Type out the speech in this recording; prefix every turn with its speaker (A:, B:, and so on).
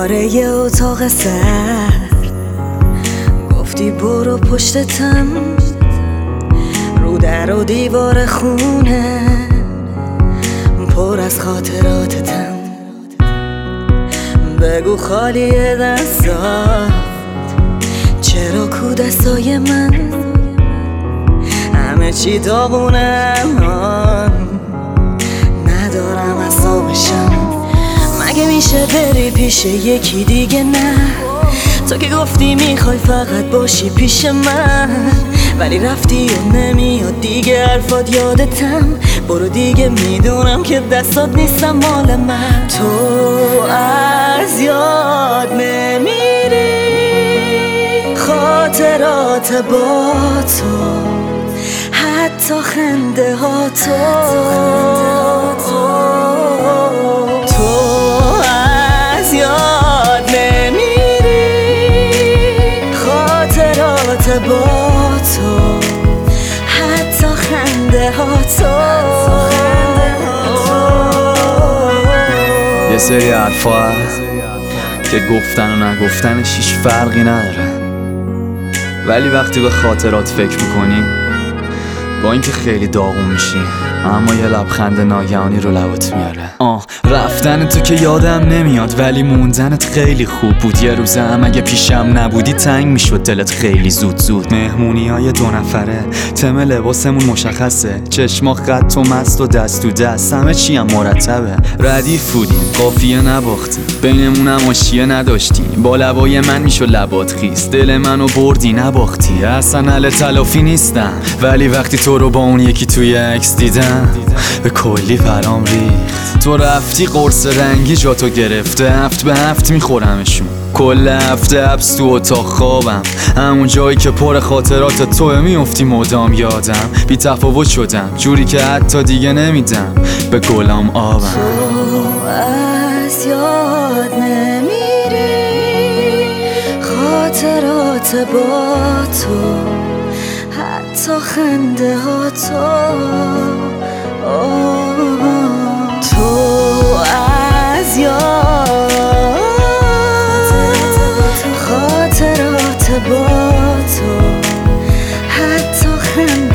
A: کناره یه اتاق سرد گفتی برو پشتتم، رو در و دیوار خونه پر از خاطراتتم. بگو خالیه دستات، چرا کو دستای من همه چی داغونه، ندارم اعصابشم. مگه میشه بری پیش یکی دیگه؟ نه، تو که گفتی میخوای فقط باشی پیش من، ولی رفتی و نمیاد دیگه حرفات یادتم. برو دیگه، میدونم که دستات نیستم مال من. تو از یاد نمیری خاطرات با تو، حتی خنده ها تو از یاد نمیری خاطرات با تو، حتی خنده ها
B: یه سری حرفا هست که گفتن و نگفتنش هیچ فرقی نداره، ولی وقتی به خاطرات فکر میکنی با اینکه خیلی داغون میشی، اما یه لبخند ناگهانی رو لبات میاره. رفتن تو که یادم نمیاد، ولی موندنت خیلی خوب بود. یه روزه هم اگه پیشم نبودی تنگ میشد دلت خیلی زود. مهمونی های 2 نفره، تم لباسمون مشخصه، چشما خط و مست و دست تو دست، همه چی هم مرتبه. ردیف بودیم، قافیه نباختیم، بینمون هم آشیه نداشتیم. با لبای من میشد لبات خیس، دل منو بردی نباختی. اصلا اهل تلافی نیستم، ولی وقتی تو رو با اون یکی توی عکس دیدم به کلی پرام ریخت. تو رفتی قرص رنگی جاتو گرفته، هفت به هفت میخورمشون. کل هفته حبس تو اتاق خوابم، همون جایی که پر خاطرات توه میفتی مدام یادم. بی تفاوت شدم جوری که حتی دیگه نمیدم به گلام آبم.
A: تو از یاد نمیری خاطرات با تو، حتی خنده ها تو از یاد خاطرات با تو، حتی خنده